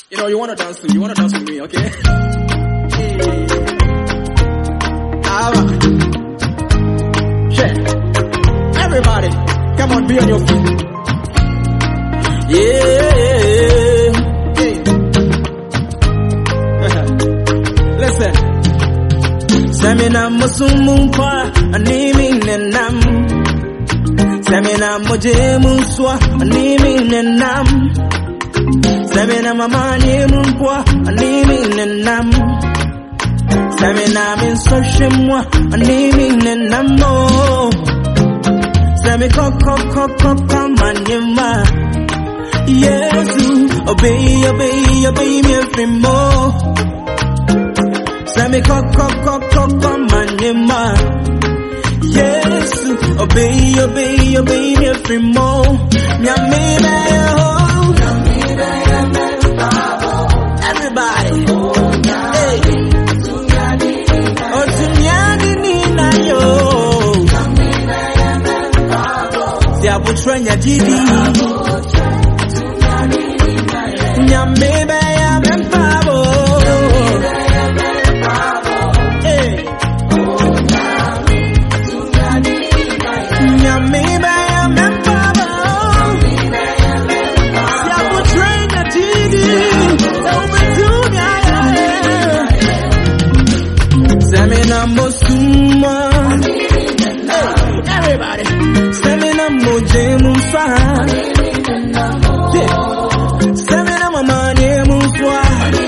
You know, you wanna dance with me, okay? Yeah. Everybody, come on, be on your feet. Yeah. Listen. Semina musumumpa, animi nenam. Semina mojemuswa, animi nenam. Semina mamani mumpwa, animi nenam. Semina min soshimwa, animi nenamo. Semi koko manima. Yesu, obey me every more. Semi koko manima. Yesu, obey me every more. Everybody, hey. Oh, tunyani nina yo. Si abutranya jidi. Nyamebe ya mempabo. Hey. Nyamebe ya mempabo. Si abutranya jidi. Semina mosuma. Everybody. Semina mojemuswa. Semina mamani muswa.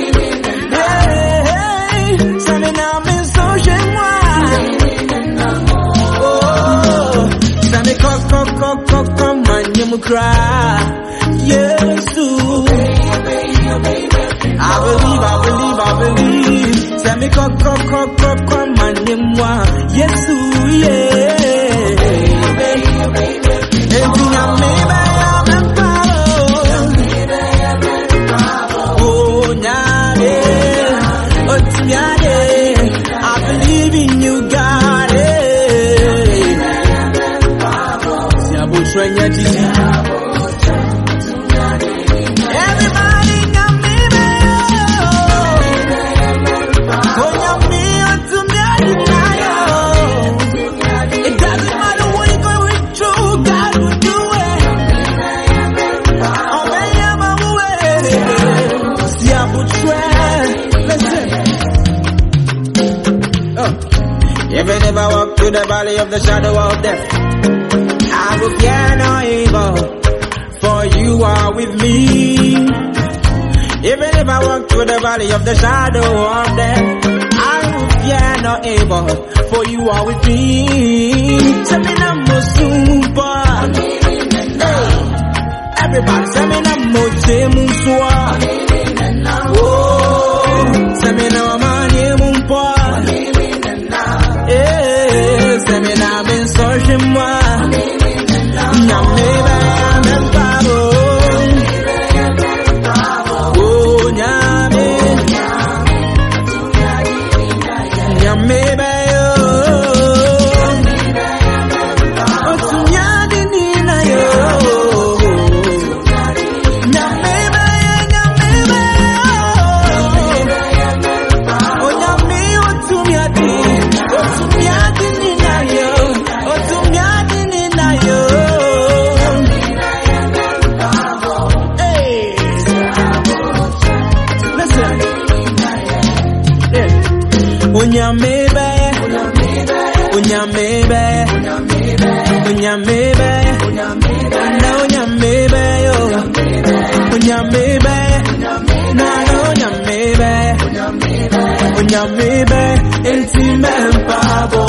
Semina misoshemwa. Oh, semi koko manyemukra. Yesu. I believe. Semi koko manimwa. Yesu, yeah. I believe in you, God. Even if I walk through the valley of the shadow of death, I will fear no evil, for you are with me. Even if I walk through the valley of the shadow of death, I will fear no evil, for you are with me. Semina mosumpa. Everybody, semina mojemuswa. Oh, semina mani mumpa. Semina min soshimwa. Nyamebe membabo. Oh, nyame. Nyamebe yo. Oh, tunyadi nina yo. Nyamebe yo. Oh, nyame yo tunyadi. Oh, tunyadi nina yo. Oh, tunyadi nina yo. Hey. Listen. Yeah. Unyamebe. Unyamebe. Unyamebe. Na unyamebe yo. Unyamebe. Na unyamebe. Unyamebe. Intime mpabo.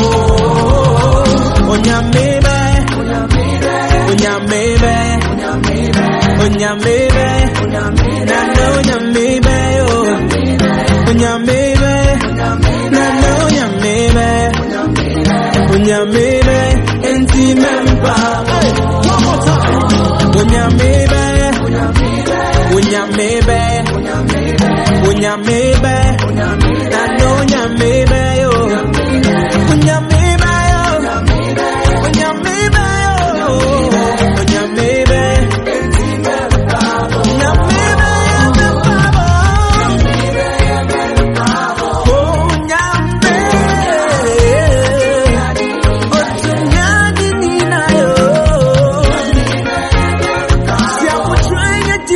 Unyamebe. Unyamebe. Unyamebe. Na unyamebe yo. Unyamebe. Na unyamebe. Unyamebe. Intime mpabo. One more time. Unyamebe. Unyamebe. Unyamebe. Na unyamebe yo. Unyamebe yo. Unyamebe yo. Unyamebe. Unyamebe yo.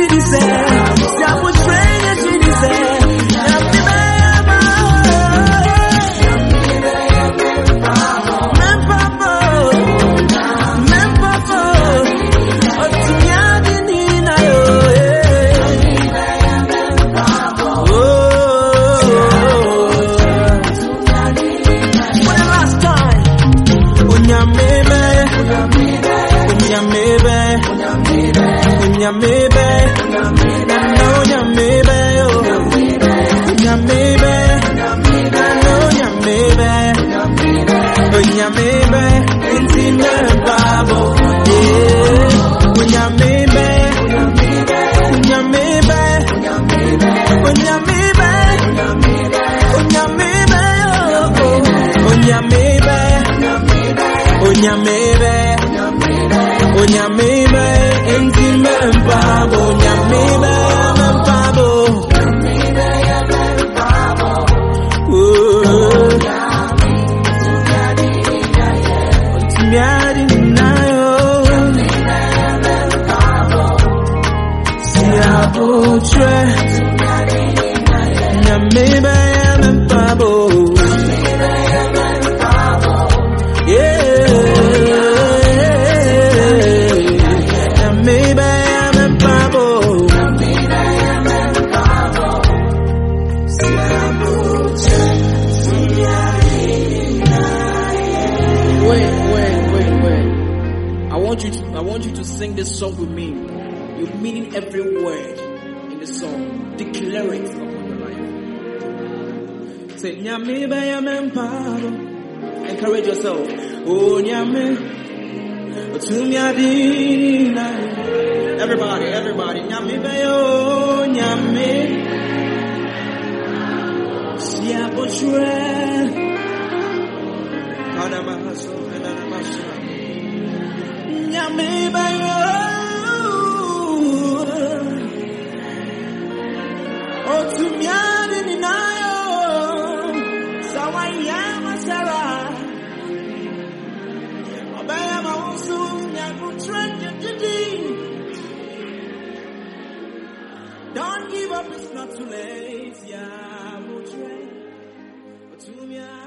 I want you to sing this song with me. You're meaning every word in the song. Declare it upon your life. Say, Nyame bayame mparo. Encourage yourself. Oh, Nyame. Everybody. Nyame bayo, Nyame. Siya pochwe. Kadabaso, Kadabaso. Nyame bayo. Otumiani ninayo. Sawayama sara. Abayama usu nyakutreke jiji. Don't give up, it's not too late. Yeah, we'll try.